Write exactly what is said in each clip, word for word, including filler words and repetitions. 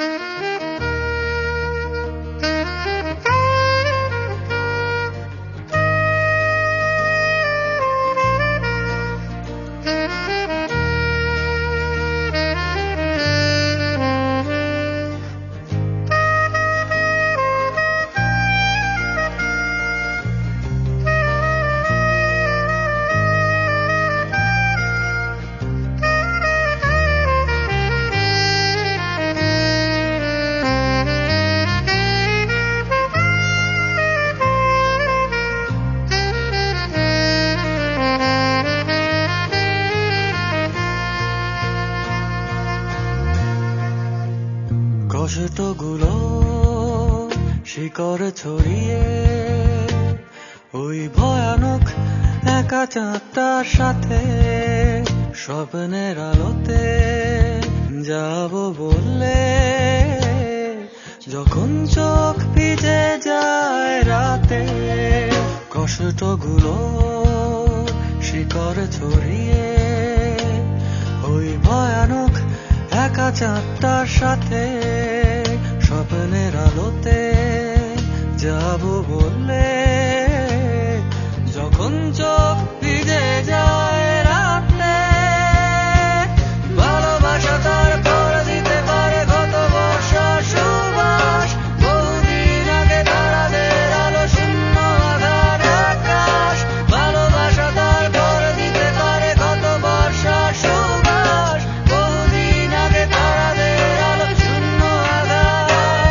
কষ্টগুলো শিকড়ে ছড়িয়ে ওই ভয়ানক একা চাঁদটার সাথে স্বপ্নের আলোতে যাব বললে, যখন চোখ ভিজে যায় রাতে। কষ্টগুলো শিকড়ে ছড়িয়ে ওই ভয়ানক একা চাঁদটার সাথে স্বপ্নের আলোতে যাব বললে, যখন চোখ ভিজে যায় রাতে। ভালোবাসা তার পর দিতে পারে কত বর্ষা সুবাস, বহুদিন আগে তারাদের আলো শূন্য আধার আকাশ। ভালোবাসা তার পর দিতে পারে কত বর্ষা সুবাস, বহুদিন আগে তারাদের আলো শূন্য আধার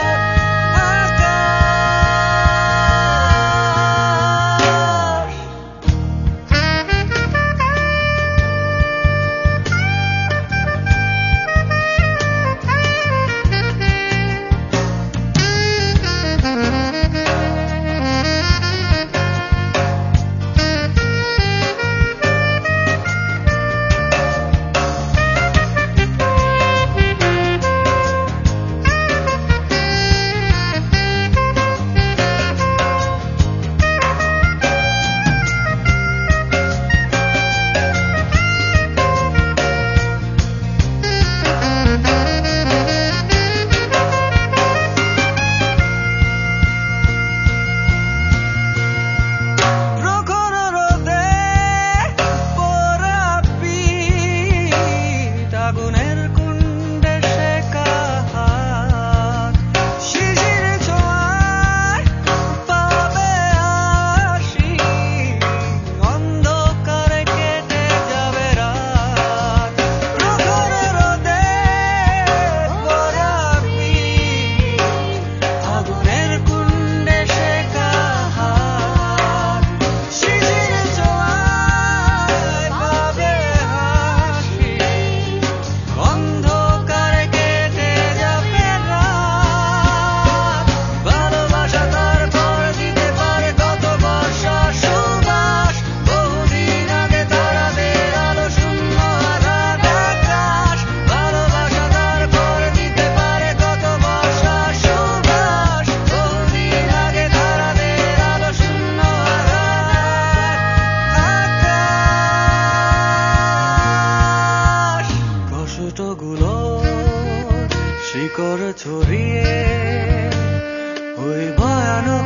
কষ্টগুলো শিকড়ে ছড়িয়ে ওই ভয়ানক